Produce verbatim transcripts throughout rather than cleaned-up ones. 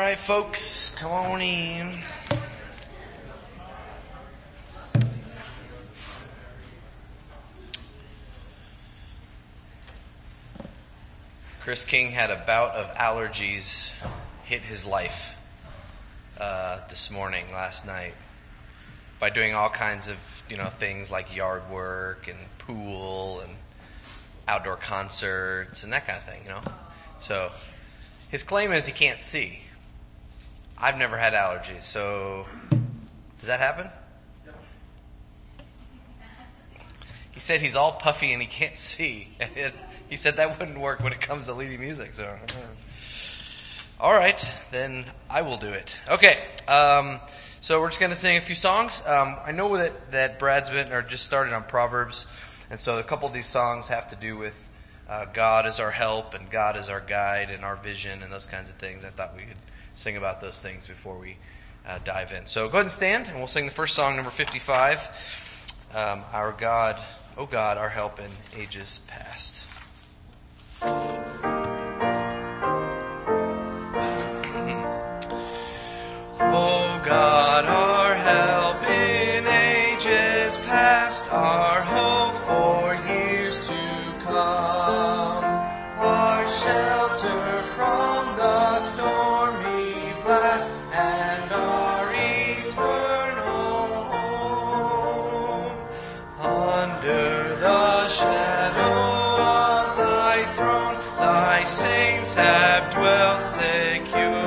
right, folks, come on in. Chris King had a bout of allergies hit his life uh, this morning, last night, by doing all kinds of, you know, things like yard work and pool and outdoor concerts and that kind of thing, you know. So his claim is he can't see. I've never had allergies, so does that happen? No. He said he's all puffy and he can't see. And it, he said that wouldn't work when it comes to leading music. So, all right, then I will do it. Okay, um, so we're just going to sing a few songs. Um, I know that, that Brad's been or just started on Proverbs, and so a couple of these songs have to do with uh, God as our help and God as our guide and our vision and those kinds of things. I thought we could sing about those things before we uh, dive in. So go ahead and stand, and we'll sing the first song, number fifty-five, um, Our God, O God, Our Help in Ages Past. O God, our help in ages past, our hope for years to come, our shelter from the stormy blast, and our eternal home. Under the shadow of thy throne, thy saints have dwelt secure.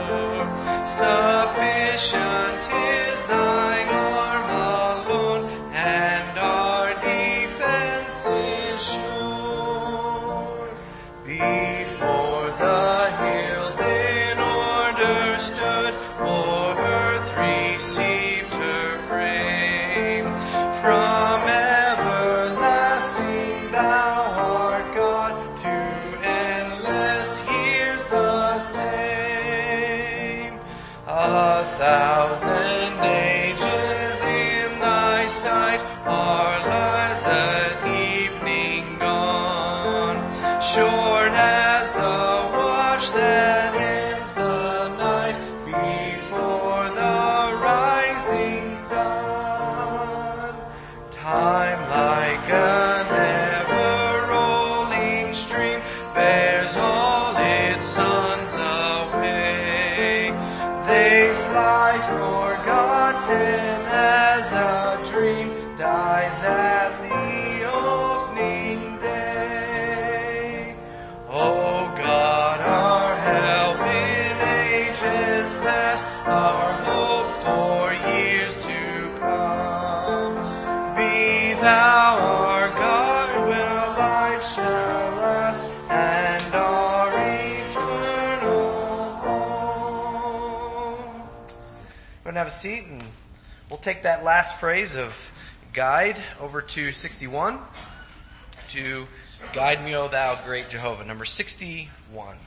Sufficient is thine arm alone, and our defense is sure. Before the hills in order stood, o'er earth received her frame. From everlasting thou art God, to endless years the same. A thousand ages in thy sight, our lives an evening gone. Short as the watch that ends the night before the rising sun. Time like a never-rolling stream bears all its sons away. They fly forgotten as a dream dies at the opening day. O God, our help in ages past, our hope for years to come. Be thou our God, where life shall last, and our eternal home. Go and have a seat, and we'll take that last phrase of guide over to sixty-one, to guide me, O thou great Jehovah, number sixty-one.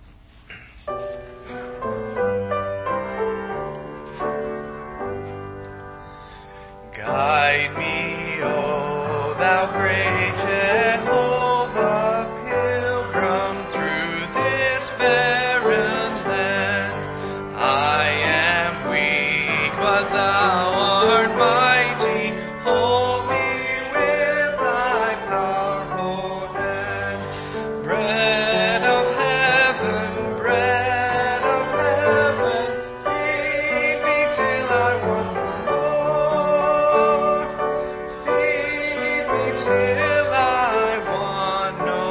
Guide me, O thou great Jehovah, pilgrim through this barren land. I am weak, but thou art mighty. Hold me with thy powerful hand. Bread of heaven, bread of heaven, feed me till I want no more. Feed me till I want no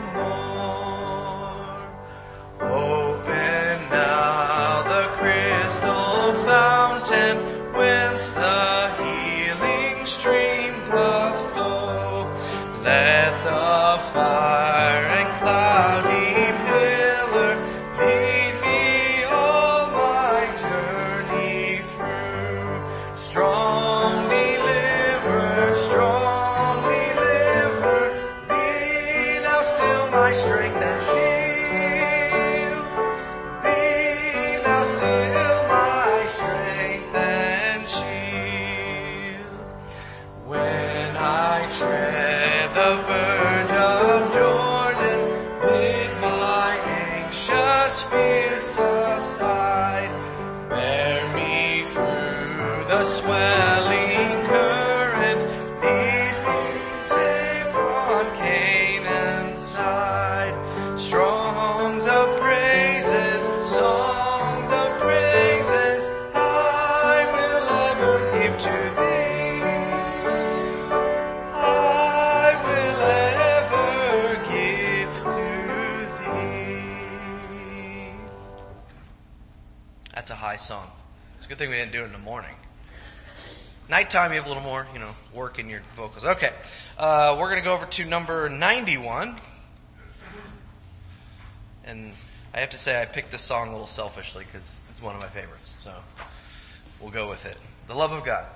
more. Open now the crystal fountain, whence the healing stream doth flow. Let the fire and cloudy pillar lead me all my journey through. Strong deliverer, strong deliverer, be thou still my strength and shield. Be thou still my strength and shield. When I tread the verge of Jordan, bid my anxious fears subside. swelling current, lead me safe on Canaan's side. Songs of praises, songs of praises, I will ever give to thee. I will ever give to thee. That's a high song. It's a good thing we didn't do it in the morning. Nighttime, you have a little more, you know, work in your vocals. Okay, uh, we're going to go over to number ninety-one. And I have to say, I picked this song a little selfishly because it's one of my favorites. So we'll go with it. The Love of God.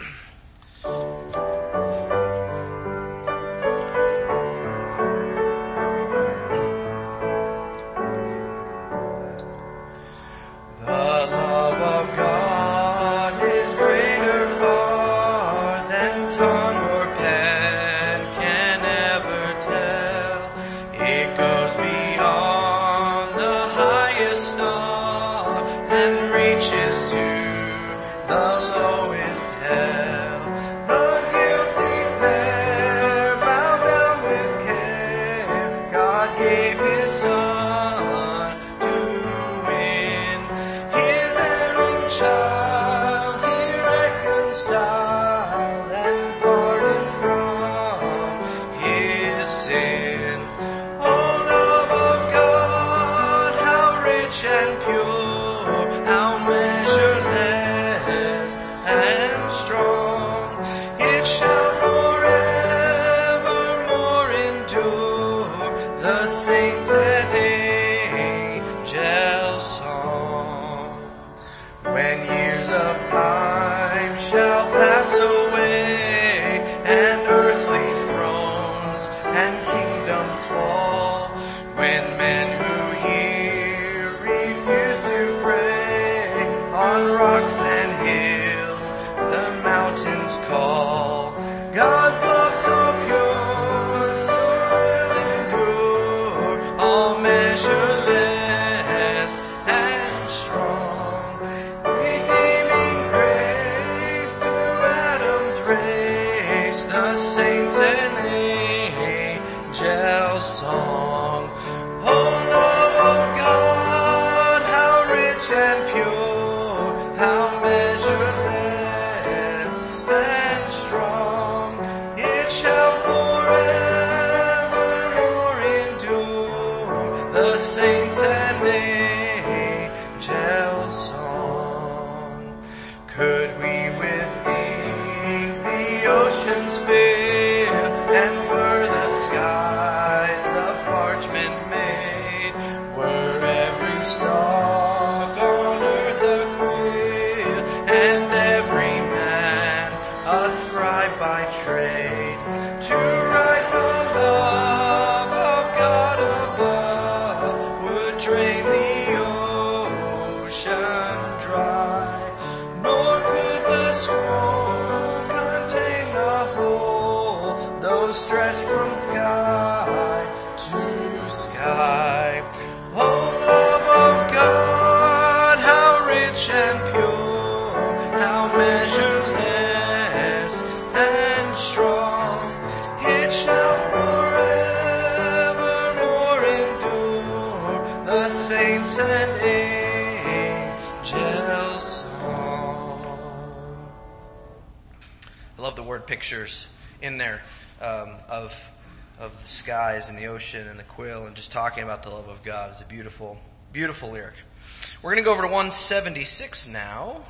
Pictures in there um, of of the skies and the ocean and the quill, and just talking about the love of God is a beautiful, beautiful lyric. We're going to go over to one seventy-six now,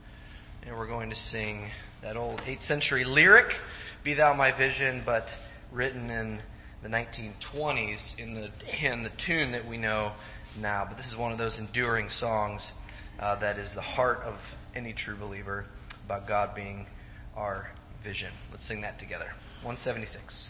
and we're going to sing that old eighth century lyric, "Be Thou My Vision," but written in the nineteen twenties in the in the tune that we know now. But this is one of those enduring songs uh, that is the heart of any true believer, about God being our vision. Let's sing that together. one seventy-six.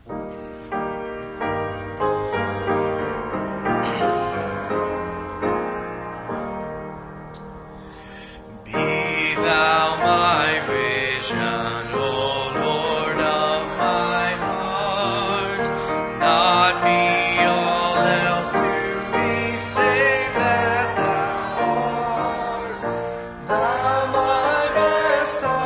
Be thou my vision, O Lord of my heart, not be all else to me, save that thou art. Thou my best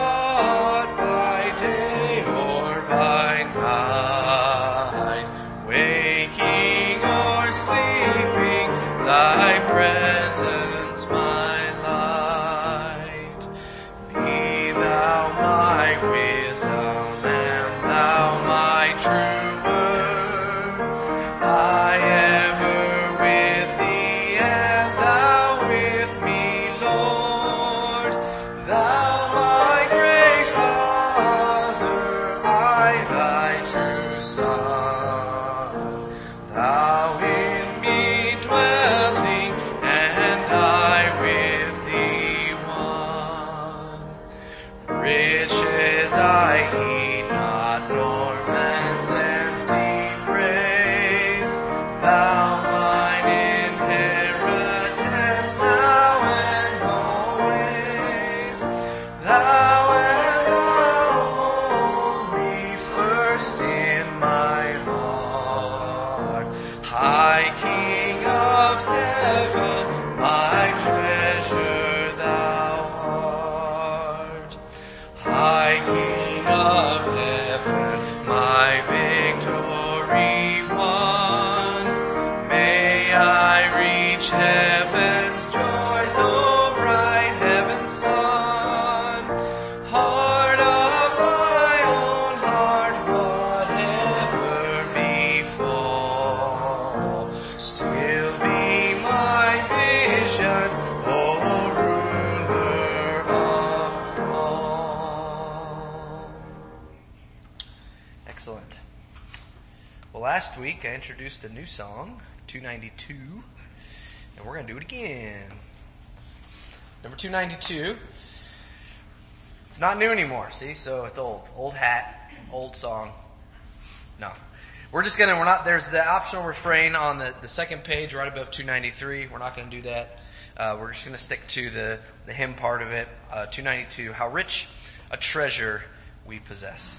last week I introduced a new song, two ninety-two, and we're going to do it again. Number two ninety-two. It's not new anymore, see? So it's old. Old hat, old song. No. We're just going to, we're not, there's the optional refrain on the, the second page right above two ninety-three. We're not going to do that. Uh, we're just going to stick to the, the hymn part of it. Uh, two ninety-two, How Rich a Treasure We Possess.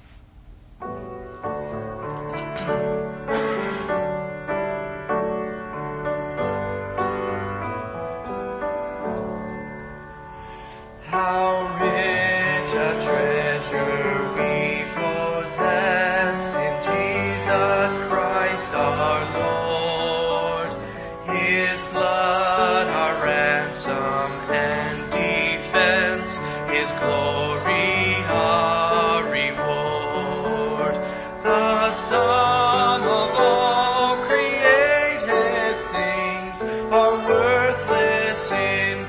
How rich a treasure we possess in Jesus Christ our Lord. His blood our ransom and defense, His glory our reward. The sum of all created things are worthless in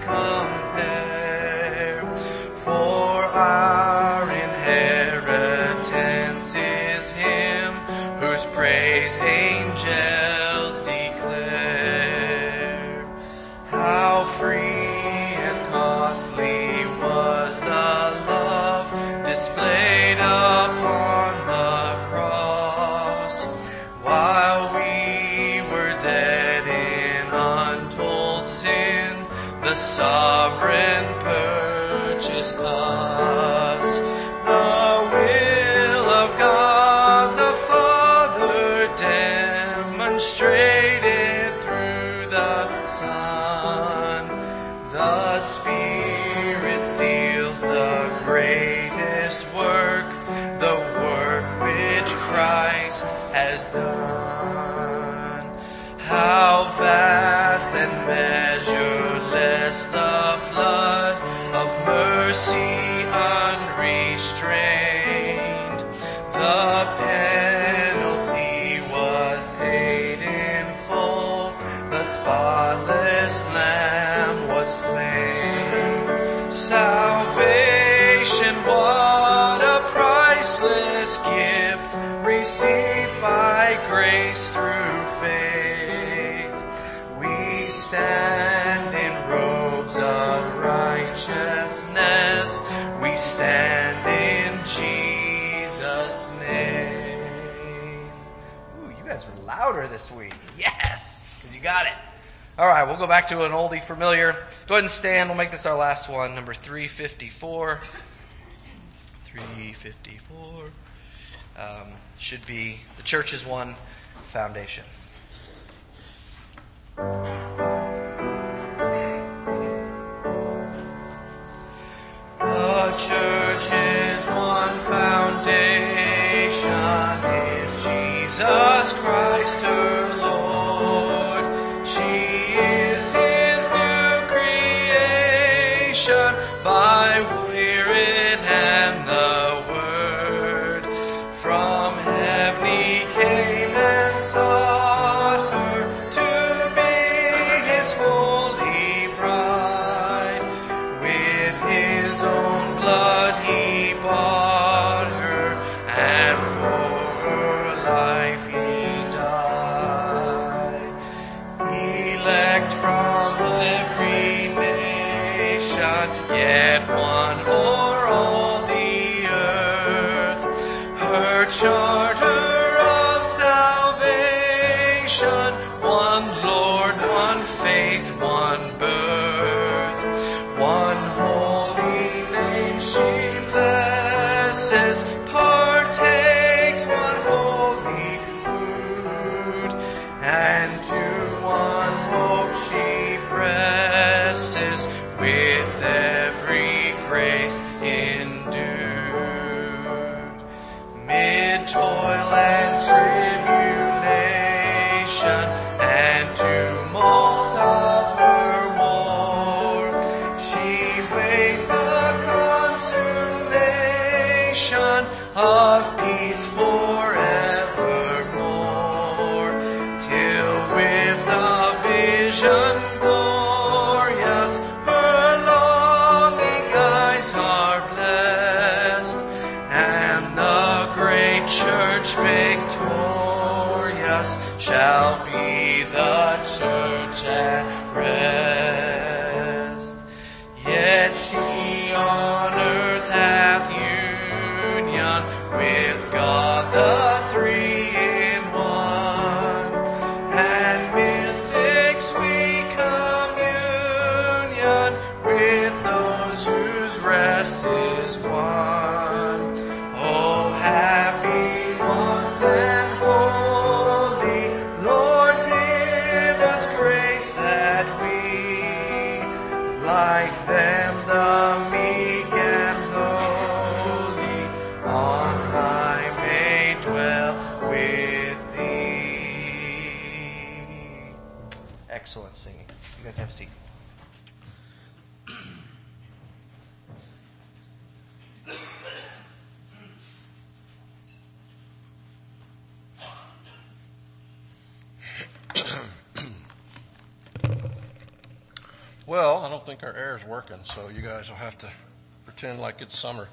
compare, for our inheritance is Him whose praise angels declare. How free and costly was the love displayed upon the cross, while we were dead in untold sin, the sovereign purchased us. The will of God the Father demonstrated through the Son. The Spirit seals the greatest work, the work which Christ has done. How vast and measureless the flood of mercy unrestrained. The penalty was paid in full, the spotless Lamb was slain. Salvation, what a priceless gift, received by grace through faith. We stand in robes of righteousness, we stand in Jesus' name. Ooh, you guys were louder this week. Yes, because you got it. All right, we'll go back to an oldie familiar. Go ahead and stand. We'll make this our last one, number three fifty-four. three fifty-four. Um, should be the church's one, Foundation. The church's one foundation is Jesus Christ her Lord. She is His new creation by Spirit and the Word. From heaven He came and sought her to be His holy bride. With His own blood He bought her, and for her life He died. Elect from every nation, yet one o'er all the earth. Her charter of salvation, one Lord, one faith, one birth, one holy name she blesses, partakes one holy food, and to one hope she presses with every grace endued. Mid toil and tribulation and tumult of her war, she waits the consummation of peace forevermore, till with the vision glorious her longing eyes are blessed, and the great church victorious us shall be the church at rest. Yet she on earth hath union with God the three in one, and mystic sweet communion with those whose rest is won. Oh, happy ones and holy, Lord, give us grace that we, like them, the meek and lowly, on high may dwell with thee. Excellent singing. You guys have a seat. Well, I don't think our air is working, so you guys will have to pretend like it's summer.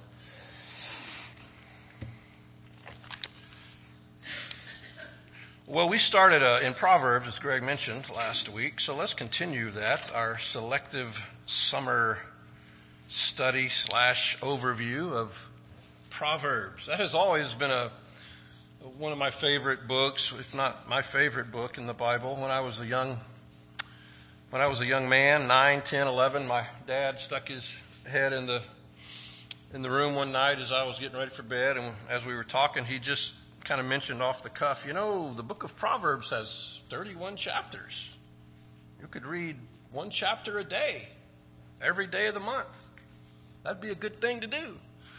Well, we started uh, in Proverbs, as Greg mentioned last week, so let's continue that, our selective summer study slash overview of Proverbs. That has always been a one of my favorite books, if not my favorite book in the Bible. When I was a young When I was a young man, nine, ten, eleven, my dad stuck his head in the in the room one night as I was getting ready for bed, and as we were talking, he just kind of mentioned off the cuff, you know, the book of Proverbs has thirty-one chapters. You could read one chapter a day, every day of the month. That'd be a good thing to do.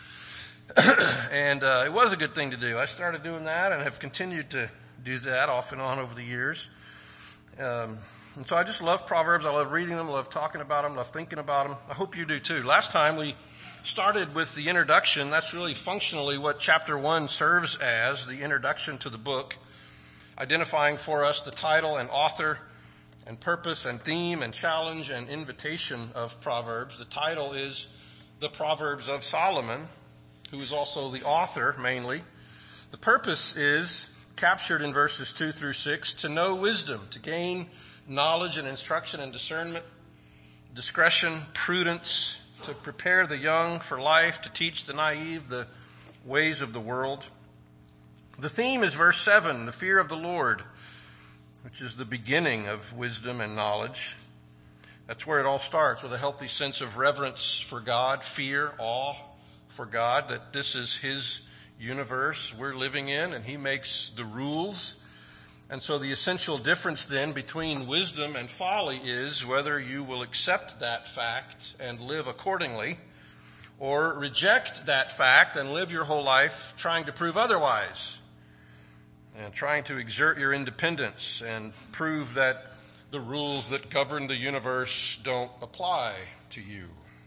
And uh, it was a good thing to do. I started doing that and have continued to do that off and on over the years. Um, and so I just love Proverbs. I love reading them. I love talking about them. I love thinking about them. I hope you do too. Last time we started with the introduction. That's really functionally what chapter one serves as, the introduction to the book, identifying for us the title and author and purpose and theme and challenge and invitation of Proverbs. The title is The Proverbs of Solomon, who is also the author mainly. The purpose is captured in verses two through six, to know wisdom, to gain knowledge and instruction and discernment, discretion, prudence, to prepare the young for life, to teach the naive the ways of the world. The theme is verse seven, the fear of the Lord, which is the beginning of wisdom and knowledge. That's where it all starts, with a healthy sense of reverence for God, fear, awe for God, that this is his universe we're living in, and he makes the rules. And so the essential difference then between wisdom and folly is whether you will accept that fact and live accordingly, or reject that fact and live your whole life trying to prove otherwise, and trying to exert your independence and prove that the rules that govern the universe don't apply to you.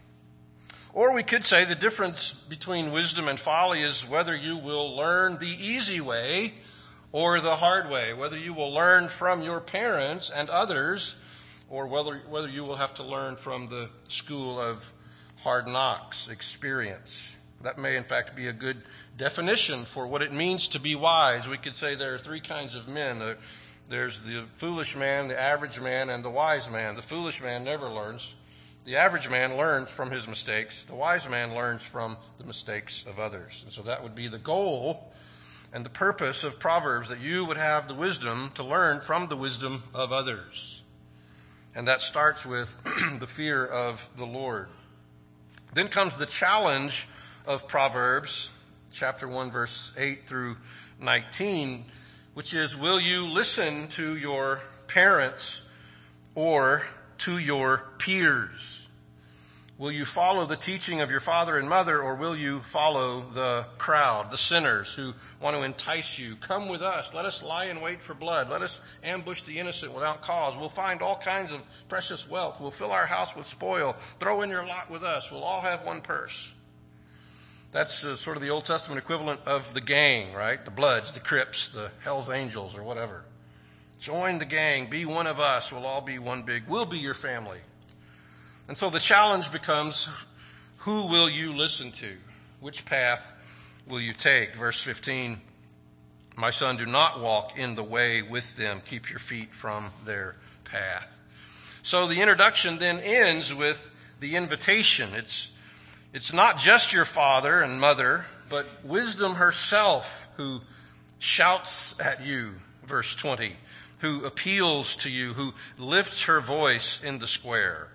Or we could say the difference between wisdom and folly is whether you will learn the easy way or the hard way, whether you will learn from your parents and others, or whether whether you will have to learn from the school of hard knocks experience. That may, in fact, be a good definition for what it means to be wise. We could say there are three kinds of men. There's the foolish man, the average man, and the wise man. The foolish man never learns. The average man learns from his mistakes. The wise man learns from the mistakes of others. And so that would be the goal and the purpose of Proverbs, that you would have the wisdom to learn from the wisdom of others. And that starts with the fear of the Lord. Then comes the challenge of Proverbs, chapter one, verse eight through nineteen, which is, will you listen to your parents or to your peers? Will you follow the teaching of your father and mother, or will you follow the crowd, the sinners who want to entice you? Come with us. Let us lie in wait for blood. Let us ambush the innocent without cause. We'll find all kinds of precious wealth. We'll fill our house with spoil. Throw in your lot with us. We'll all have one purse. That's uh, sort of the Old Testament equivalent of the gang, right? The Bloods, the Crips, the Hells Angels, or whatever. Join the gang. Be one of us. We'll all be one big. We'll be your family. And so the challenge becomes, who will you listen to? Which path will you take? Verse fifteen, My son, do not walk in the way with them. Keep your feet from their path. So the introduction then ends with the invitation. It's, it's not just your father and mother, but wisdom herself who shouts at you, verse twenty, who appeals to you, who lifts her voice in the square.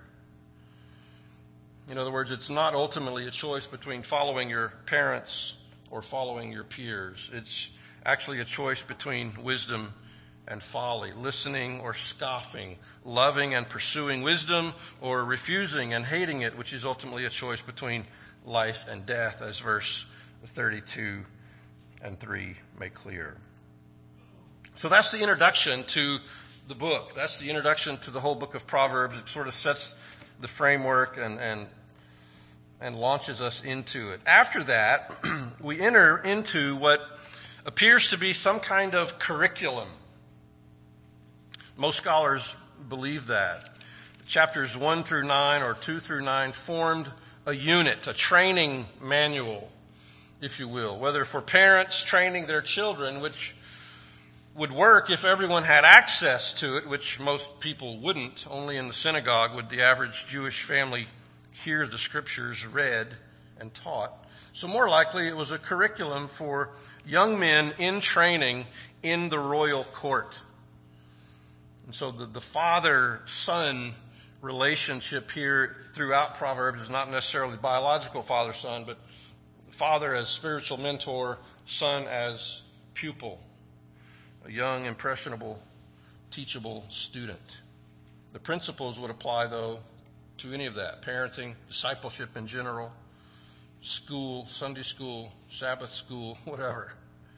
In other words, it's not ultimately a choice between following your parents or following your peers. It's actually a choice between wisdom and folly, listening or scoffing, loving and pursuing wisdom or refusing and hating it, which is ultimately a choice between life and death, as verse thirty-two and three make clear. So that's the introduction to the book. That's the introduction to the whole book of Proverbs. It sort of sets the framework and and and launches us into it. After that, we enter into what appears to be some kind of curriculum. Most scholars believe that. Chapters one through nine or two through nine formed a unit, a training manual, if you will, whether for parents training their children, which would work if everyone had access to it, which most people wouldn't. Only in the synagogue would the average Jewish family hear the scriptures read and taught. So more likely it was a curriculum for young men in training in the royal court. And so the, the father-son relationship here throughout Proverbs is not necessarily biological father-son, but father as spiritual mentor, son as pupil, a young, impressionable, teachable student. The principles would apply, though, to any of that: parenting, discipleship in general, school, Sunday school, Sabbath school, whatever.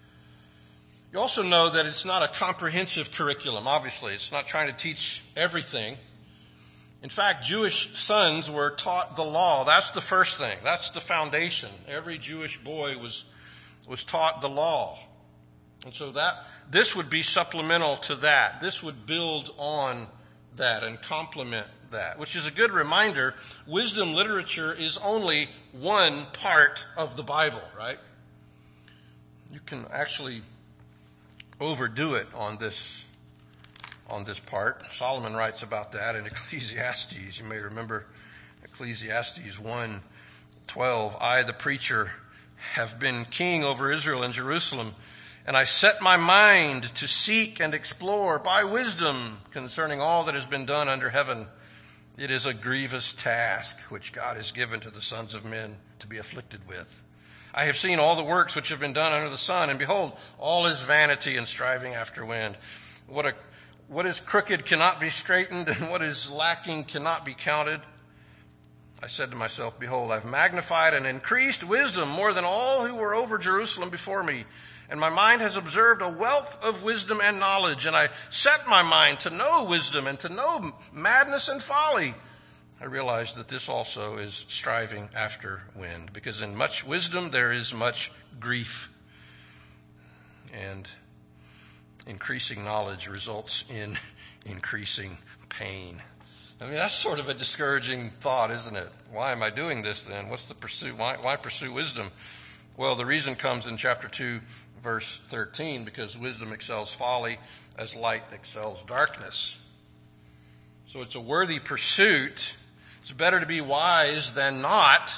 You also know that it's not a comprehensive curriculum, obviously. It's not trying to teach everything. In fact, Jewish sons were taught the law. That's the first thing. That's the foundation. Every Jewish boy was, was taught the law. And so that this would be supplemental to that. This would build on that and complement that, which is a good reminder. Wisdom literature is only one part of the Bible, right? You can actually overdo it on this on this part. Solomon writes about that in Ecclesiastes. You may remember Ecclesiastes one twelve. I, the preacher, have been king over Israel and Jerusalem, and I set my mind to seek and explore by wisdom concerning all that has been done under heaven. It is a grievous task which God has given to the sons of men to be afflicted with. I have seen all the works which have been done under the sun, and behold, all is vanity and striving after wind. What a what is crooked cannot be straightened, and what is lacking cannot be counted. I said to myself, behold, I've magnified and increased wisdom more than all who were over Jerusalem before me. And my mind has observed a wealth of wisdom and knowledge, and I set my mind to know wisdom and to know madness and folly. I realized that this also is striving after wind, because in much wisdom there is much grief, and increasing knowledge results in increasing pain. I mean, that's sort of a discouraging thought, isn't it? Why am I doing this then? What's the pursuit? Why, why pursue wisdom? Well, the reason comes in chapter two, verse thirteen, because wisdom excels folly as light excels darkness. So it's a worthy pursuit. It's better to be wise than not,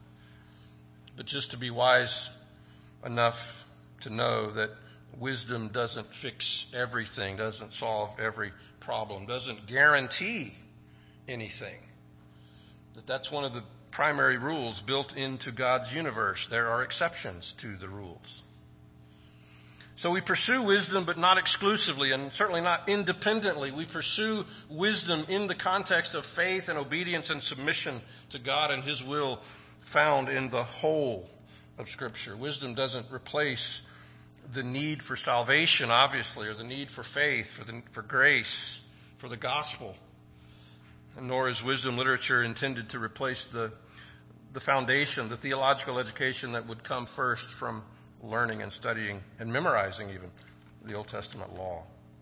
but just to be wise enough to know that wisdom doesn't fix everything, doesn't solve every problem, doesn't guarantee anything. That that's one of the primary rules built into God's universe. There are exceptions to the rules. So we pursue wisdom, but not exclusively, and certainly not independently. We pursue wisdom in the context of faith and obedience and submission to God and His will found in the whole of Scripture. Wisdom doesn't replace the need for salvation, obviously, or the need for faith, for, the, for grace, for the gospel. And nor is wisdom literature intended to replace the, the foundation, the theological education that would come first from learning and studying and memorizing even the Old Testament law.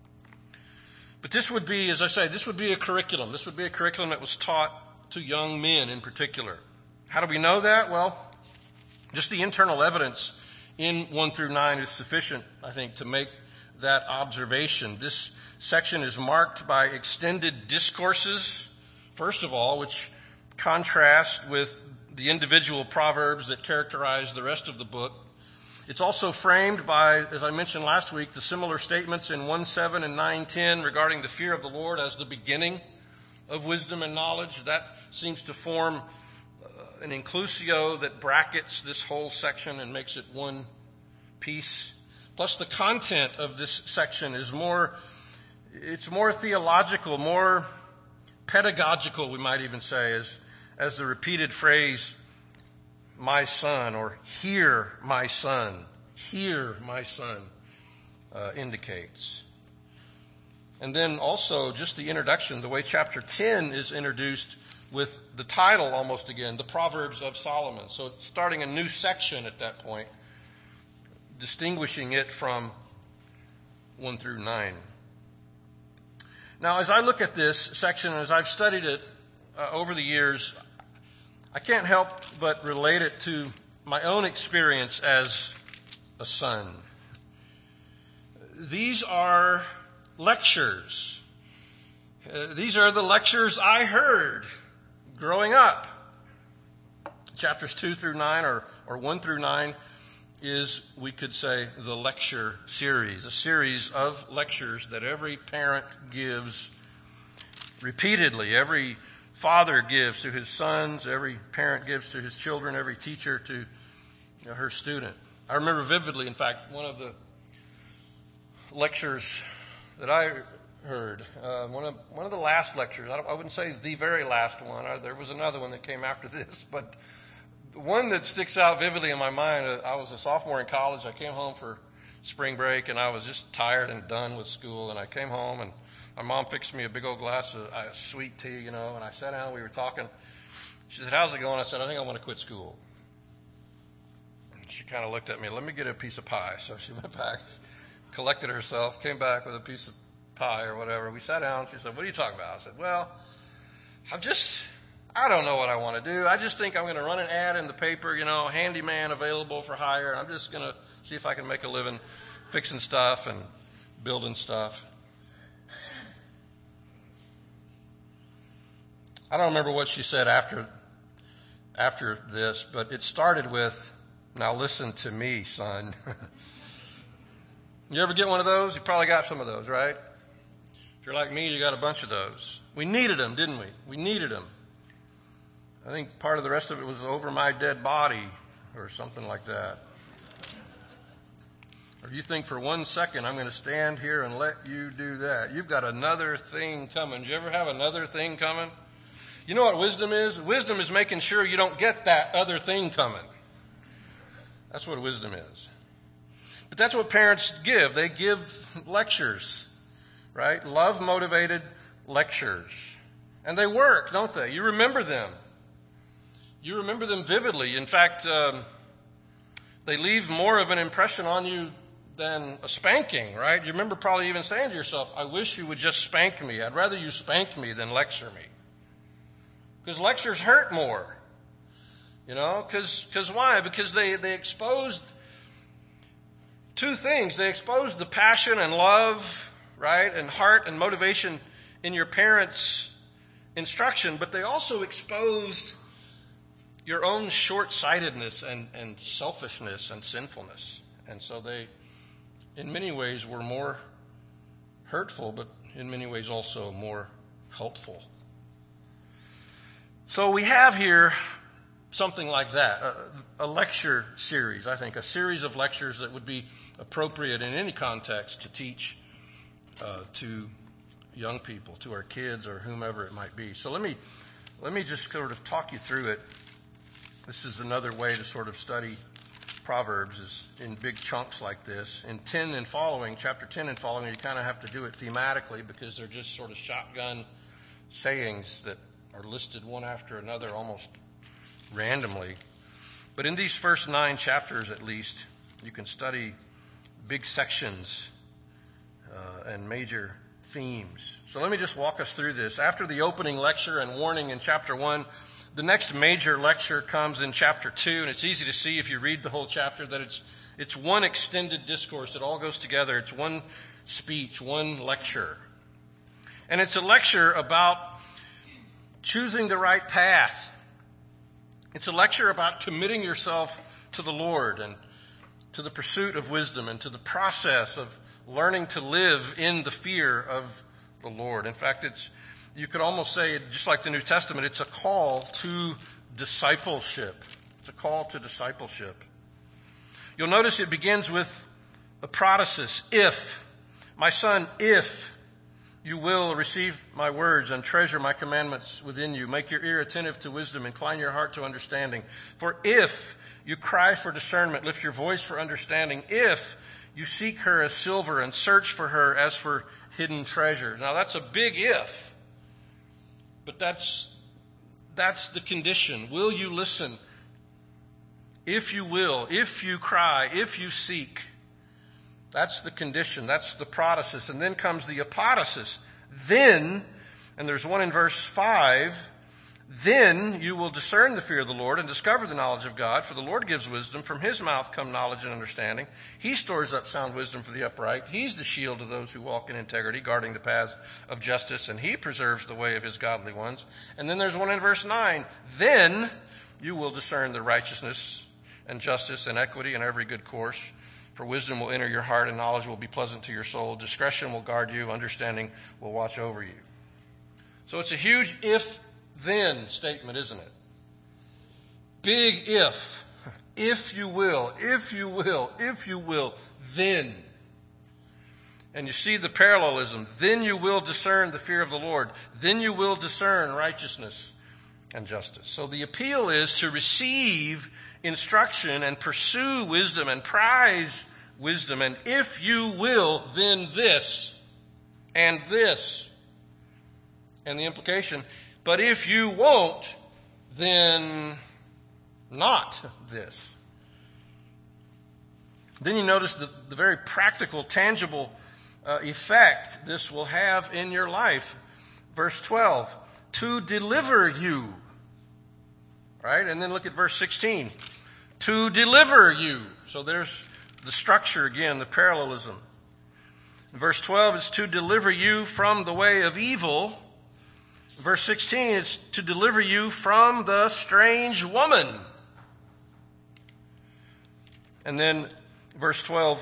But this would be, as I say, this would be a curriculum. This would be a curriculum that was taught to young men in particular. How do we know that? Well, just the internal evidence in one through nine is sufficient, I think, to make that observation. This section is marked by extended discourses, first of all, which contrast with the individual proverbs that characterize the rest of the book. It's also framed by, as I mentioned last week, the similar statements in one seven and nine ten regarding the fear of the Lord as the beginning of wisdom and knowledge. That seems to form uh, an inclusio that brackets this whole section and makes it one piece. Plus, the content of this section is more, it's more theological, more pedagogical, we might even say, as, as the repeated phrase, my son, or hear my son, hear my son, uh, indicates. And then also just the introduction, the way chapter ten is introduced with the title almost again, the Proverbs of Solomon. So it's starting a new section at that point, distinguishing it from one through nine. Now, as I look at this section, as I've studied it uh, over the years, I can't help but relate it to my own experience as a son. These are lectures. Uh, these are the lectures I heard growing up. Chapters two through nine, or, or one through nine, is, we could say, the lecture series, a series of lectures that every parent gives repeatedly. Every father gives to his sons, every parent gives to his children, every teacher to you know, her student. I remember vividly, in fact, one of the lectures that I heard, uh, one of one of the last lectures, I, I wouldn't say the very last one, I, there was another one that came after this, but the one that sticks out vividly in my mind, uh, I was a sophomore in college, I came home for spring break, and I was just tired and done with school, and I came home, and my mom fixed me a big old glass of uh, sweet tea, you know, and I sat down, we were talking. She said, how's it going? I said, I think I want to quit school. And she kind of looked at me, let me get a piece of pie. So she went back, collected herself, came back with a piece of pie or whatever. We sat down, she said, what are you talking about? I said, well, I'm just, I don't know what I want to do. I just think I'm going to run an ad in the paper, you know, handyman available for hire, and I'm just going to see if I can make a living fixing stuff and building stuff. I don't remember what she said after after this, but it started with, now listen to me, son. You ever get one of those? You probably got some of those, right? If you're like me, you got a bunch of those. We needed them, didn't we? We needed them. I think part of the rest of it was over my dead body or something like that. Or you think for one second I'm going to stand here and let you do that. You've got another thing coming. Do you ever have another thing coming? You know what wisdom is? Wisdom is making sure you don't get that other thing coming. That's what wisdom is. But that's what parents give. They give lectures, right? Love-motivated lectures. And they work, don't they? You remember them. You remember them vividly. In fact, um, they leave more of an impression on you than a spanking, right? You remember probably even saying to yourself, I wish you would just spank me. I'd rather you spank me than lecture me. Because lectures hurt more. You know, because because why? Because they, they exposed two things. They exposed the passion and love, right, and heart and motivation in your parents' instruction, but they also exposed your own short-sightedness and, and selfishness and sinfulness. And so they, in many ways, were more hurtful, but in many ways also more helpful. So we have here something like that, a, a lecture series, I think, a series of lectures that would be appropriate in any context to teach uh, to young people, to our kids or whomever it might be. So let me let me just sort of talk you through it. This is another way to sort of study Proverbs, is in big chunks like this. In ten and following, chapter ten and following, you kind of have to do it thematically because they're just sort of shotgun sayings that are listed one after another almost randomly. But in these first nine chapters, at least, you can study big sections uh, and major themes. So let me just walk us through this. After the opening lecture and warning in chapter one, the next major lecture comes in chapter two, and it's easy to see if you read the whole chapter that it's It's one extended discourse. It all goes together. It's one speech, one lecture. And it's a lecture about choosing the right path. It's a lecture about committing yourself to the Lord and to the pursuit of wisdom and to the process of learning to live in the fear of the Lord. In fact, it's you could almost say, just like the New Testament, it's a call to discipleship. It's a call to discipleship. You'll notice it begins with a protasis. If, my son, if you will receive my words and treasure my commandments within you, make your ear attentive to wisdom, incline your heart to understanding. For if you cry for discernment, lift your voice for understanding, if you seek her as silver and search for her as for hidden treasure. Now that's a big if, but that's, that's the condition. Will you listen? If you will, if you cry, if you seek. That's the condition. That's the protasis. And then comes the apodosis. Then, and there's one in verse five, then you will discern the fear of the Lord and discover the knowledge of God, for the Lord gives wisdom. From his mouth come knowledge and understanding. He stores up sound wisdom for the upright. He's the shield of those who walk in integrity, guarding the paths of justice, and he preserves the way of his godly ones. And then there's one in verse nine. Then you will discern the righteousness and justice and equity and every good course. For wisdom will enter your heart and knowledge will be pleasant to your soul. Discretion will guard you. Understanding will watch over you. So it's a huge if-then statement, isn't it? Big if. If you will, if you will, if you will, then. And you see the parallelism. Then you will discern the fear of the Lord. Then you will discern righteousness and justice. So the appeal is to receive instruction and pursue wisdom and prize wisdom. And if you will, then this and this. And the implication, but if you won't, then not this. Then you notice the, the very practical, tangible uh, effect this will have in your life. Verse twelve, to deliver you. Right? And then look at verse sixteen. To deliver you. So there's the structure again, the parallelism. In verse twelve, it's to deliver you from the way of evil. Verse sixteen, it's to deliver you from the strange woman. And then verse twelve,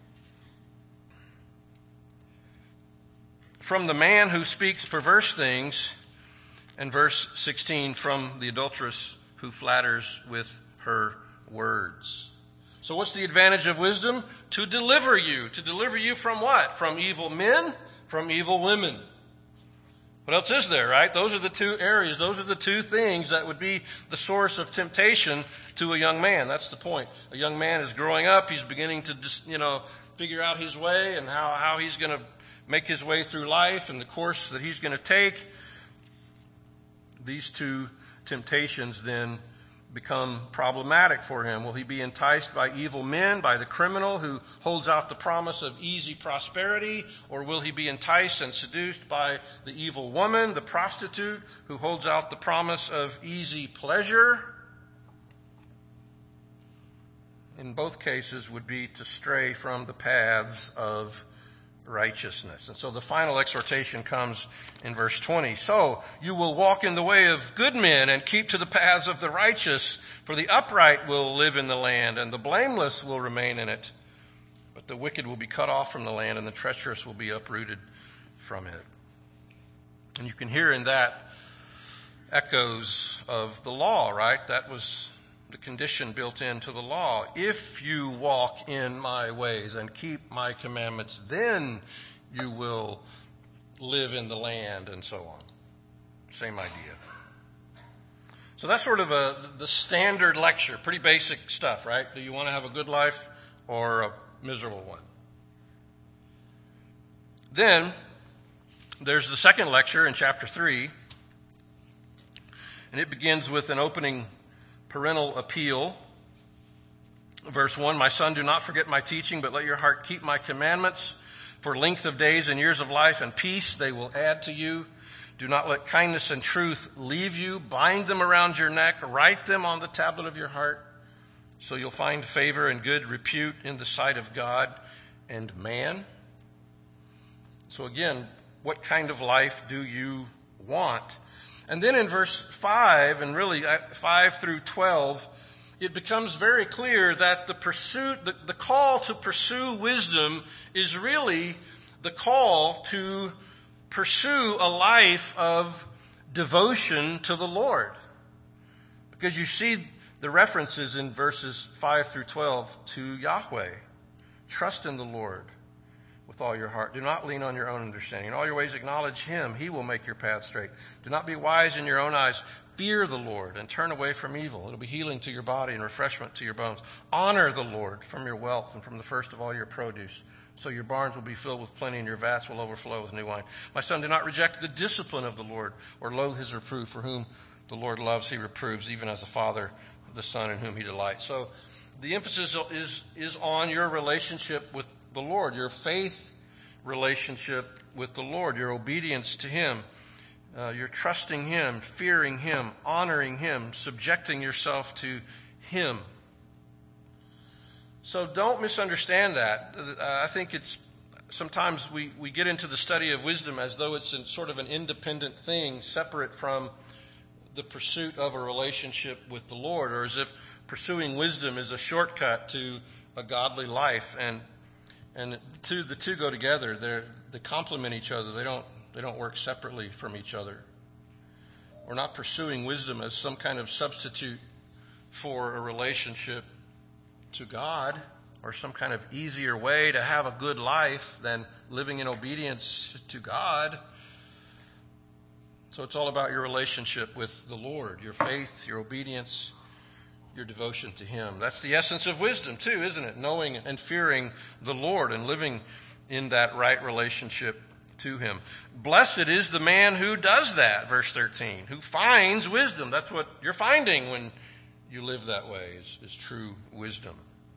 from the man who speaks perverse things. And verse sixteen, from the adulteress who flatters with her words. So what's the advantage of wisdom? To deliver you. To deliver you from what? From evil men, from evil women. What else is there, right? Those are the two areas. Those are the two things that would be the source of temptation to a young man. That's the point. A young man is growing up. He's beginning to, you know, figure out his way and how, how he's going to make his way through life and the course that he's going to take. These two temptations then become problematic for him. Will he be enticed by evil men, by the criminal who holds out the promise of easy prosperity? Or will he be enticed and seduced by the evil woman, the prostitute, who holds out the promise of easy pleasure? In both cases would be to stray from the paths of righteousness. And so the final exhortation comes in verse twenty. So you will walk in the way of good men and keep to the paths of the righteous, for the upright will live in the land and the blameless will remain in it. But the wicked will be cut off from the land and the treacherous will be uprooted from it. And you can hear in that echoes of the law, right? That was the condition built into the law. If you walk in my ways and keep my commandments, then you will live in the land, and so on. Same idea. So that's sort of a the standard lecture. Pretty basic stuff, right? Do you want to have a good life or a miserable one? Then there's the second lecture in chapter three, and it begins with an opening parental appeal. Verse one, my son, do not forget my teaching, but let your heart keep my commandments. For length of days and years of life and peace they will add to you. Do not let kindness and truth leave you. Bind them around your neck. Write them on the tablet of your heart. so you'll find favor and good repute in the sight of God and man. So again, what kind of life do you want? And then in verse five, and really five through twelve, it becomes very clear that the pursuit, the, the call to pursue wisdom is really the call to pursue a life of devotion to the Lord. Because you see the references in verses five through twelve to Yahweh. Trust in the Lord with all your heart. Do not lean on your own understanding. In all your ways acknowledge him. He will make your path straight. Do not be wise in your own eyes. Fear the Lord and turn away from evil. It'll be healing to your body and refreshment to your bones. Honor the Lord from your wealth and from the first of all your produce. So your barns will be filled with plenty and your vats will overflow with new wine. My son, do not reject the discipline of the Lord or loathe his reproof. For whom the Lord loves, he reproves, even as a father of the son in whom he delights. So the emphasis is, is on your relationship with the Lord, your faith relationship with the Lord, your obedience to him, uh, your trusting him, fearing him, honoring him, subjecting yourself to him. So don't misunderstand that. Uh, I think it's sometimes we, we get into the study of wisdom as though it's sort of an independent thing, separate from the pursuit of a relationship with the Lord, or as if pursuing wisdom is a shortcut to a godly life. And and the two, the two go together. They're, they complement each other. They don't they don't work separately from each other. We're not pursuing wisdom as some kind of substitute for a relationship to God, or some kind of easier way to have a good life than living in obedience to God. So it's all about your relationship with the Lord, your faith, your obedience, your devotion to him. That's the essence of wisdom too, isn't it? Knowing and fearing the Lord and living in that right relationship to him. Blessed is the man who does that, verse thirteen, who finds wisdom. That's what you're finding when you live that way, is, is true wisdom.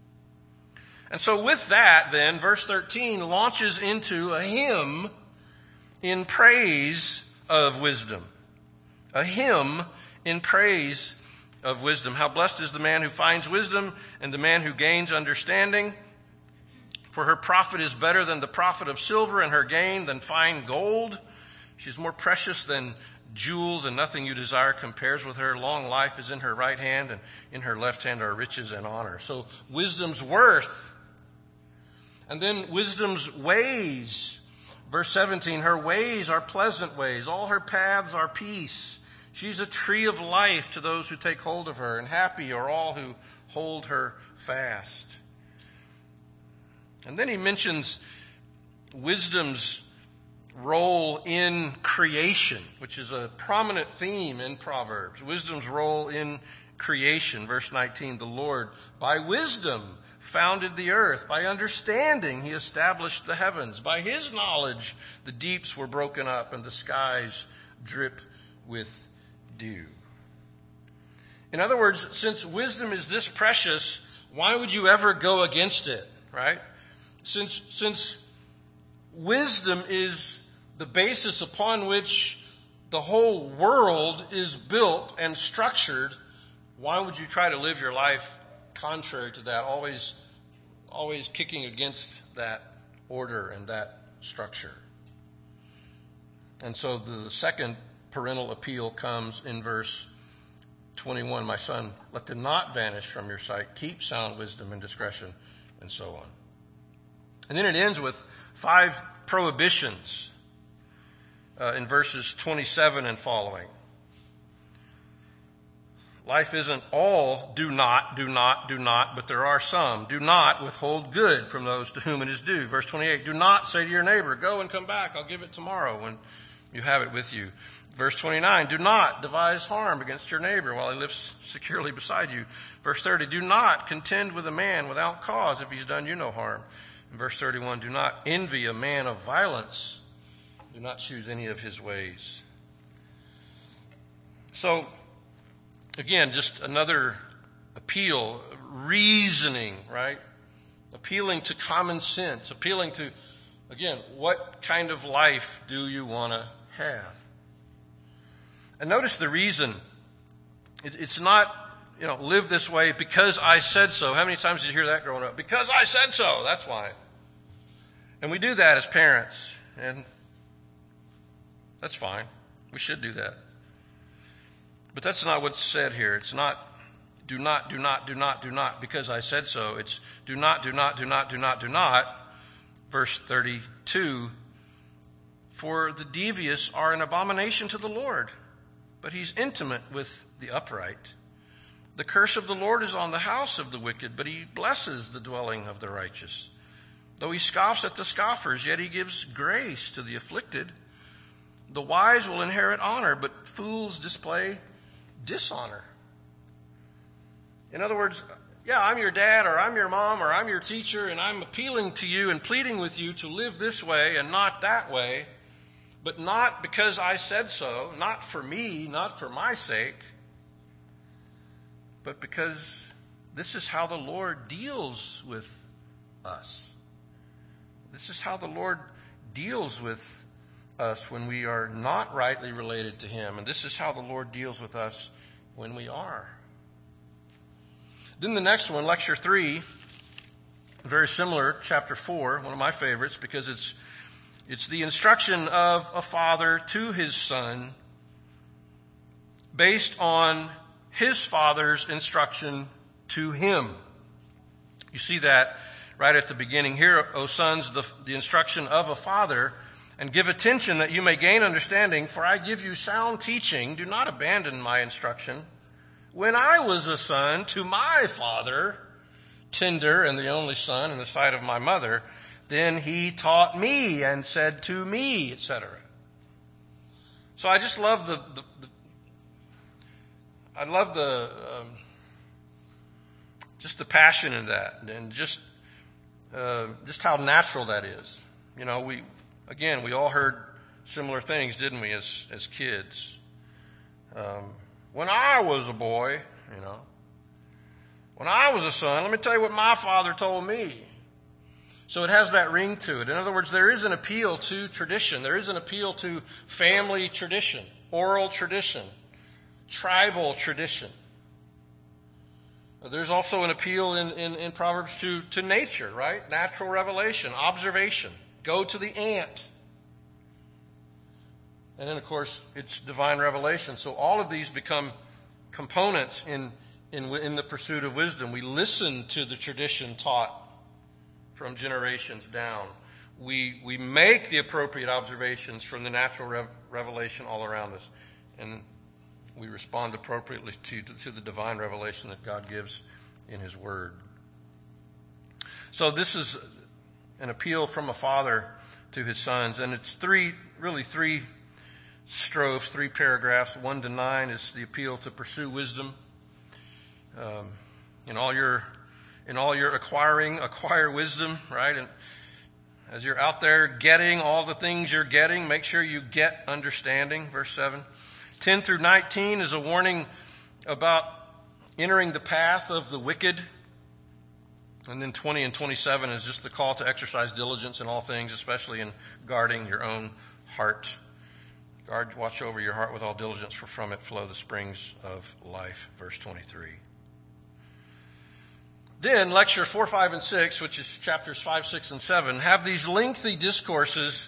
And so with that, then, verse thirteen launches into a hymn in praise of wisdom. A hymn in praise of wisdom. How blessed is the man who finds wisdom and the man who gains understanding. For her profit is better than the profit of silver, and her gain than fine gold. She's more precious than jewels, and nothing you desire compares with her. Long life is in her right hand, and in her left hand are riches and honor. So wisdom's worth. And then wisdom's ways. Verse seventeen, her ways are pleasant ways. All her paths are peace. She's a tree of life to those who take hold of her, and happy are all who hold her fast. And then he mentions wisdom's role in creation, which is a prominent theme in Proverbs. Wisdom's role in creation. Verse nineteen, the Lord, by wisdom, founded the earth. By understanding, he established the heavens. By his knowledge, the deeps were broken up and the skies drip with dew. In other words, since wisdom is this precious, why would you ever go against it, right? Since, since wisdom is the basis upon which the whole world is built and structured, why would you try to live your life contrary to that, always, always kicking against that order and that structure? And so the second parental appeal comes in verse twenty-one. My son, let them not vanish from your sight. Keep sound wisdom and discretion, and so on. And then it ends with five prohibitions uh, in verses twenty-seven and following. Life isn't all do not, do not, do not, but there are some. Do not withhold good from those to whom it is due. Verse twenty-eight, do not say to your neighbor, go and come back, I'll give it tomorrow when you have it with you. Verse twenty-nine, do not devise harm against your neighbor while he lives securely beside you. Verse thirty, do not contend with a man without cause if he's done you no harm. And verse thirty-one, do not envy a man of violence. Do not choose any of his ways. So, again, just another appeal, reasoning, right? Appealing to common sense, appealing to, again, what kind of life do you want to have? And notice the reason. It, it's not you know, live this way because I said so. How many times did you hear that growing up? Because I said so, that's why. And we do that as parents, and that's fine. We should do that. But that's not what's said here. It's not do not, do not, do not, do not, because I said so. It's do not, do not, do not, do not, do not. Verse thirty-two, for the devious are an abomination to the Lord, but he's intimate with the upright. The curse of the Lord is on the house of the wicked, but he blesses the dwelling of the righteous. Though he scoffs at the scoffers, yet he gives grace to the afflicted. The wise will inherit honor, but fools display dishonor. In other words, yeah, I'm your dad, or I'm your mom, or I'm your teacher, and I'm appealing to you and pleading with you to live this way and not that way, but not because I said so, not for me, not for my sake, but because this is how the Lord deals with us. This is how the Lord deals with us when we are not rightly related to him. And this is how the Lord deals with us when we are. Then the next one, lecture three, very similar, chapter four, one of my favorites, because it's it's the instruction of a father to his son based on his father's instruction to him. You see that right at the beginning. Hear, O sons, the, the instruction of a father, and give attention that you may gain understanding, for I give you sound teaching. Do not abandon my instruction. When I was a son to my father, tender and the only son in the sight of my mother, then he taught me and said to me, et cetera. So I just love the, the, the I love the um, just the passion in that, and just uh, just how natural that is. You know, we again we all heard similar things, didn't we, as as kids? Um, when I was a boy, you know, when I was a son, let me tell you what my father told me. So it has that ring to it. In other words, there is an appeal to tradition. There is an appeal to family tradition, oral tradition, tribal tradition. There's also an appeal in, in, in Proverbs to, to nature, right? Natural revelation, observation. Go to the ant. And then, of course, it's divine revelation. So all of these become components in, in, in the pursuit of wisdom. We listen to the tradition taught from generations down. We, we make the appropriate observations from the natural rev- revelation all around us. And we respond appropriately to, to the divine revelation that God gives in his word. So this is an appeal from a father to his sons. And it's three, really three strophes, three paragraphs. One to nine is the appeal to pursue wisdom. Um, in all your in all your acquiring, acquire wisdom, right? And as you're out there getting all the things you're getting, make sure you get understanding. Verse seven. ten through nineteen is a warning about entering the path of the wicked. And then twenty and twenty-seven is just the call to exercise diligence in all things, especially in guarding your own heart. Guard, watch over your heart with all diligence, for from it flow the springs of life. Verse twenty-three. Then lecture four, five, and six, which is chapters five, six, and seven, have these lengthy discourses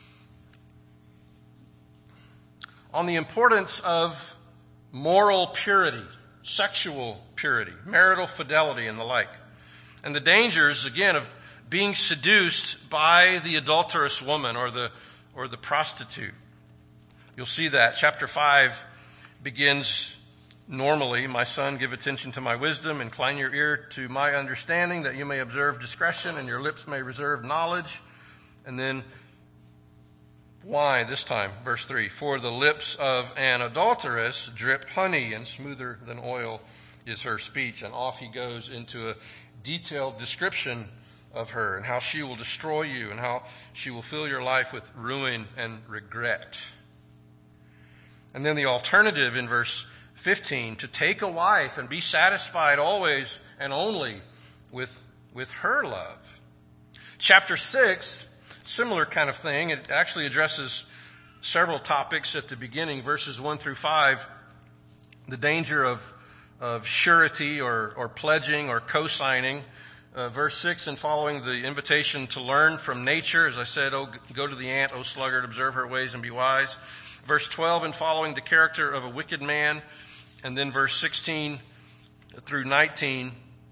on the importance of moral purity, sexual purity, marital fidelity, and the like. And the dangers, again, of being seduced by the adulterous woman or the or the prostitute. You'll see that. Chapter five begins normally, my son, give attention to my wisdom, incline your ear to my understanding, that you may observe discretion and your lips may reserve knowledge. And then why this time? Verse three, for the lips of an adulteress drip honey, and smoother than oil is her speech. And off he goes into a detailed description of her and how she will destroy you and how she will fill your life with ruin and regret. And then the alternative in verse fifteen, to take a wife and be satisfied always and only with, with her love. Chapter six, similar kind of thing. It actually addresses several topics at the beginning, verses one through five. The danger of, of surety or, or pledging or co-signing. Uh, verse six and following, the invitation to learn from nature. As I said, oh, go to the ant, O sluggard, observe her ways and be wise. Verse twelve and following, the character of a wicked man. And then verse sixteen through nineteen,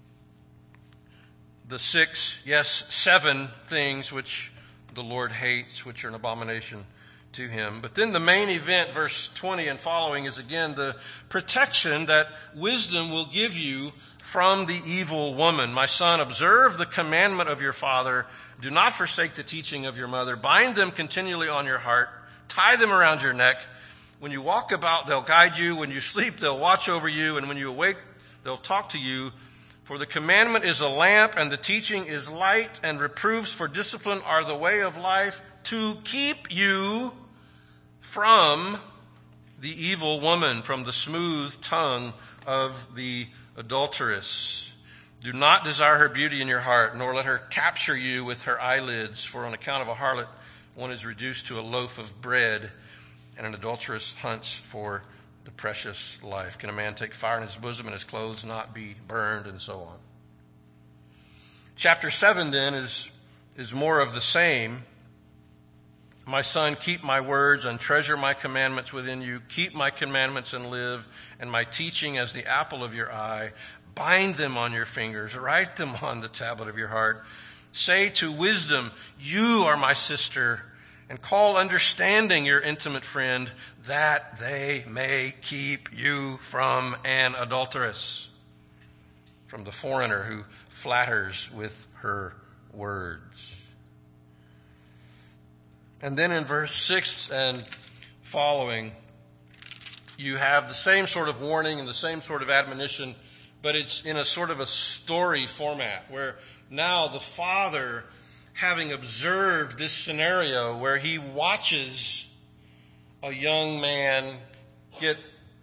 the six, yes, seven things which the Lord hates, which are an abomination to him. But then the main event, verse twenty and following, is again the protection that wisdom will give you from the evil woman. My son, observe the commandment of your father. Do not forsake the teaching of your mother. Bind them continually on your heart. Tie them around your neck. When you walk about, they'll guide you. When you sleep, they'll watch over you. And when you awake, they'll talk to you. For the commandment is a lamp, and the teaching is light, and reproofs for discipline are the way of life, to keep you from the evil woman, from the smooth tongue of the adulteress. Do not desire her beauty in your heart, nor let her capture you with her eyelids. For on account of a harlot, one is reduced to a loaf of bread, and an adulteress hunts for the precious life. Can a man take fire in his bosom and his clothes not be burned? And so on. Chapter seven then is, is more of the same. My son, keep my words and treasure my commandments within you. Keep my commandments and live, and my teaching as the apple of your eye. Bind them on your fingers. Write them on the tablet of your heart. Say to wisdom, you are my sister, and call understanding your intimate friend, that they may keep you from an adulteress, from the foreigner who flatters with her words. And then in verse six and following, you have the same sort of warning and the same sort of admonition, but it's in a sort of a story format, where now the father, having observed this scenario where he watches a young man get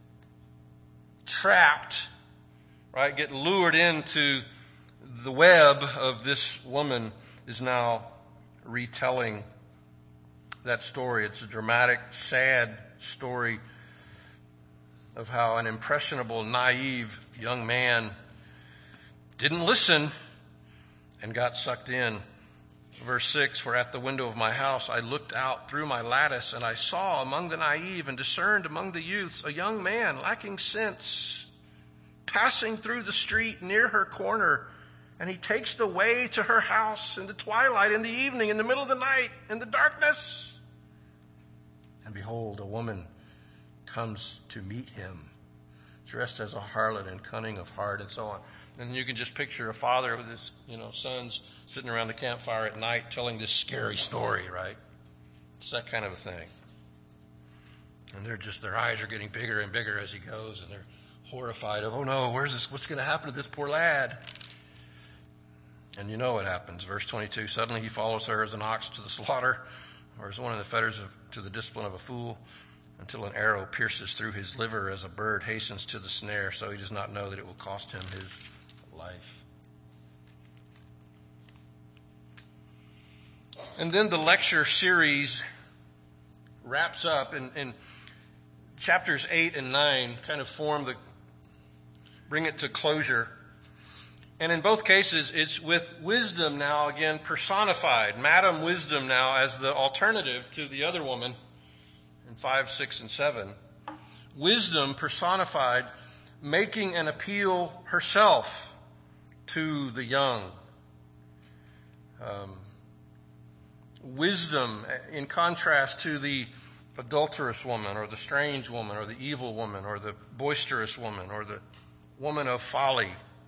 trapped, right, get lured into the web of this woman, is now retelling that story. It's a dramatic, sad story of how an impressionable, naive young man didn't listen and got sucked in. Verse six, for at the window of my house I looked out through my lattice, and I saw among the naive and discerned among the youths a young man lacking sense, passing through the street near her corner. And he takes the way to her house in the twilight, in the evening, in the middle of the night, in the darkness. And behold, a woman comes to meet him, dressed as a harlot and cunning of heart, and so on. And you can just picture a father with his, you know, sons sitting around the campfire at night telling this scary story, right? It's that kind of a thing. And they're just, their eyes are getting bigger and bigger as he goes, and they're horrified of, oh no, where's this, what's going to happen to this poor lad? And you know what happens. Verse twenty-two, suddenly he follows her as an ox to the slaughter, or as one in the fetters of, to the discipline of a fool, until an arrow pierces through his liver as a bird hastens to the snare, so he does not know that it will cost him his life. And then the lecture series wraps up, and, and chapters eight and nine kind of form the, bring it to closure. And in both cases, it's with wisdom now, again, personified. Madam Wisdom now as the alternative to the other woman in five, six, and seven. Wisdom personified, making an appeal herself to the young. Um, wisdom in contrast to the adulterous woman, or the strange woman, or the evil woman, or the boisterous woman, or the woman of folly.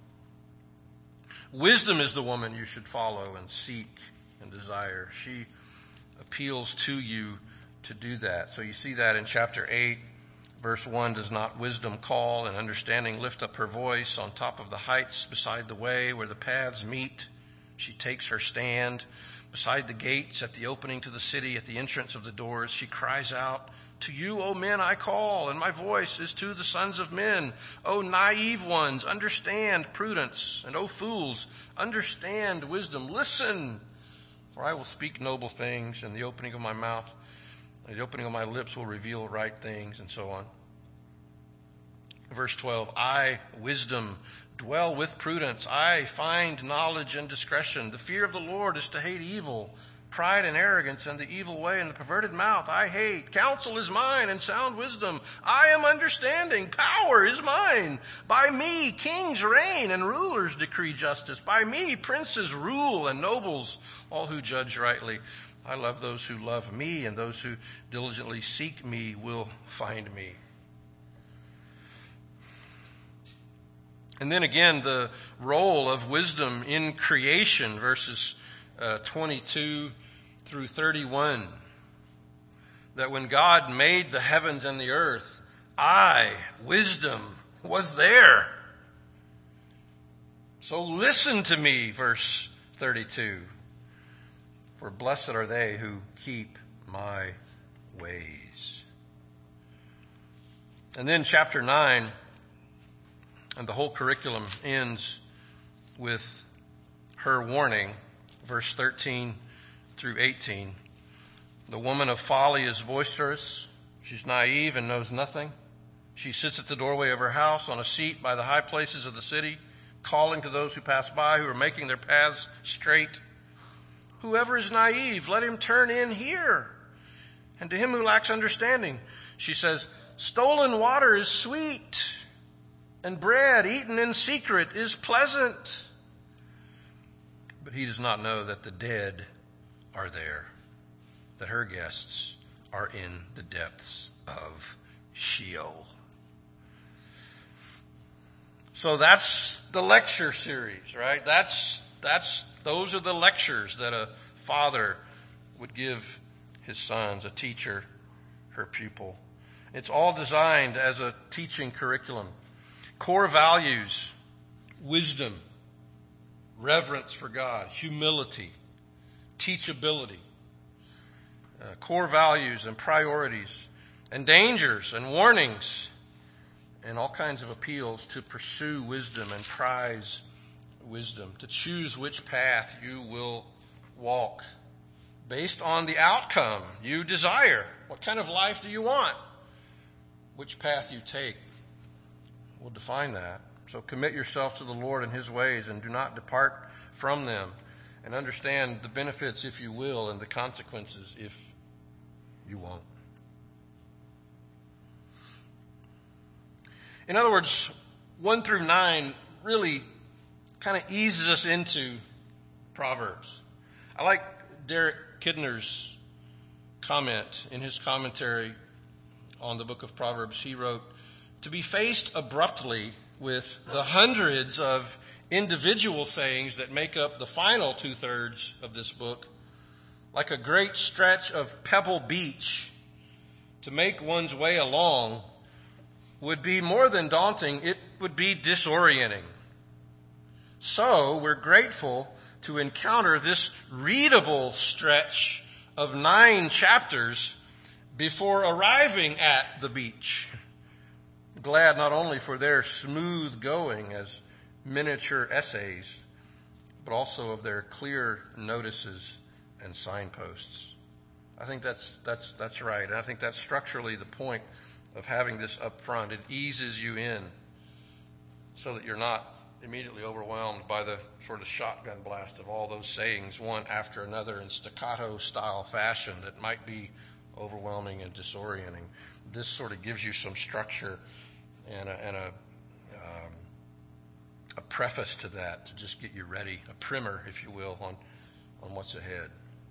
Wisdom is the woman you should follow and seek and desire. She appeals to you to do that. So you see that in chapter eight, verse one, does not wisdom call and understanding lift up her voice on top of the heights beside the way where the paths meet? She takes her stand beside the gates at the opening to the city, at the entrance of the doors. She cries out, to you, O men, I call, and my voice is to the sons of men. O naive ones, understand prudence, and O fools, understand wisdom. Listen, for I will speak noble things, and the opening of my mouth, and the opening of my lips will reveal right things, and so on. Verse twelve, I, wisdom, dwell with prudence. I find knowledge and discretion. The fear of the Lord is to hate evil, pride and arrogance and the evil way and the perverted mouth I hate. Counsel is mine and sound wisdom. I am understanding. Power is mine. By me kings reign and rulers decree justice. By me princes rule and nobles, all who judge rightly. I love those who love me, and those who diligently seek me will find me. And then again, the role of wisdom in creation, verses uh, twenty-two through thirty-one. That when God made the heavens and the earth, I, wisdom, was there. So listen to me, verse thirty-two. For blessed are they who keep my ways. And then chapter nine, and the whole curriculum ends with her warning, verse thirteen through eighteen. The woman of folly is boisterous. She's naive and knows nothing. She sits at the doorway of her house on a seat by the high places of the city, calling to those who pass by, who are making their paths straight. Whoever is naive, let him turn in here. And to him who lacks understanding, she says, stolen water is sweet, and bread eaten in secret is pleasant. But he does not know that the dead are there, that her guests are in the depths of Sheol. So that's the lecture series, right? That's that's those are the lectures that a father would give his sons, a teacher, her pupil. It's all designed as a teaching curriculum. Core values, wisdom, reverence for God, humility, teachability. Uh, core values and priorities, and dangers and warnings, and all kinds of appeals to pursue wisdom and prize wisdom, to choose which path you will walk based on the outcome you desire. What kind of life do you want? Which path you take will define that. So commit yourself to the Lord and his ways, and do not depart from them, and understand the benefits if you will, and the consequences if you won't. In other words, one through nine really kind of eases us into Proverbs. I like Derek Kidner's comment in his commentary on the book of Proverbs. He wrote, to be faced abruptly with the hundreds of individual sayings that make up the final two-thirds of this book, like a great stretch of Pebble Beach, to make one's way along would be more than daunting. It would be disorienting. So we're grateful to encounter this readable stretch of nine chapters before arriving at the beach. Glad not only for their smooth going as miniature essays, but also of their clear notices and signposts. I think that's that's that's right. And I think that's structurally the point of having this up front. It eases you in so that you're not immediately overwhelmed by the sort of shotgun blast of all those sayings, one after another in staccato style fashion that might be overwhelming and disorienting. This sort of gives you some structure and a, and a, um, a preface to that to just get you ready, a primer, if you will, on, on what's ahead.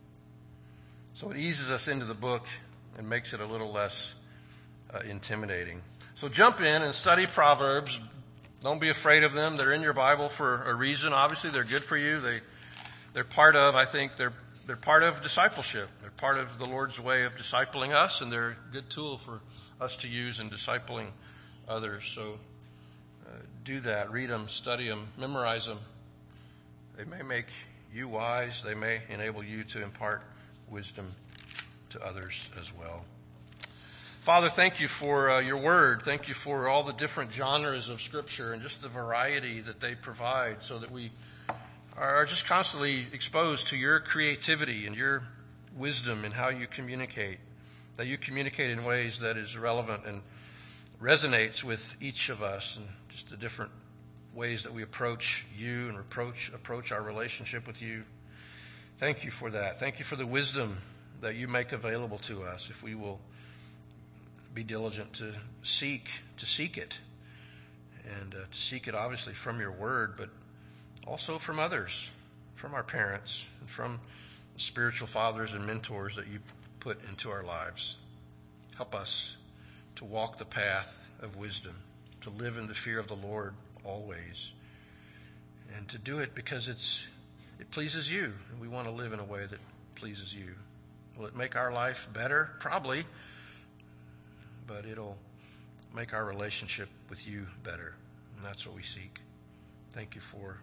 So it eases us into the book and makes it a little less uh, intimidating. So jump in and study Proverbs. Don't be afraid of them. They're in your Bible for a reason. Obviously, they're good for you. They, they're part of, I think, they're they're part of discipleship. They're part of the Lord's way of discipling us, and they're a good tool for us to use in discipling others. So uh, do that. Read them, study them, memorize them. They may make you wise. They may enable you to impart wisdom to others as well. Father, thank you for uh, your word. Thank you for all the different genres of Scripture and just the variety that they provide so that we are just constantly exposed to your creativity and your wisdom in how you communicate, that you communicate in ways that is relevant and resonates with each of us and just the different ways that we approach you and approach, approach our relationship with you. Thank you for that. Thank you for the wisdom that you make available to us if we will be diligent to seek, to seek it. And uh, to seek it obviously from your word, but also from others, from our parents, and from spiritual fathers and mentors that you put into our lives. Help us to walk the path of wisdom, to live in the fear of the Lord always, and to do it because it's it pleases you, and we want to live in a way that pleases you. Will it make our life better? Probably, but it'll make our relationship with you better, and that's what we seek. Thank you for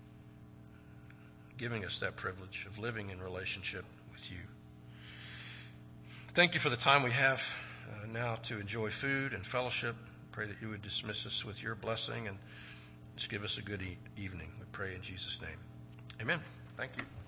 giving us that privilege of living in relationship with you. Thank you for the time we have uh, now to enjoy food and fellowship. Pray that you would dismiss us with your blessing and just give us a good e- evening. We pray in Jesus' name. Amen. Thank you.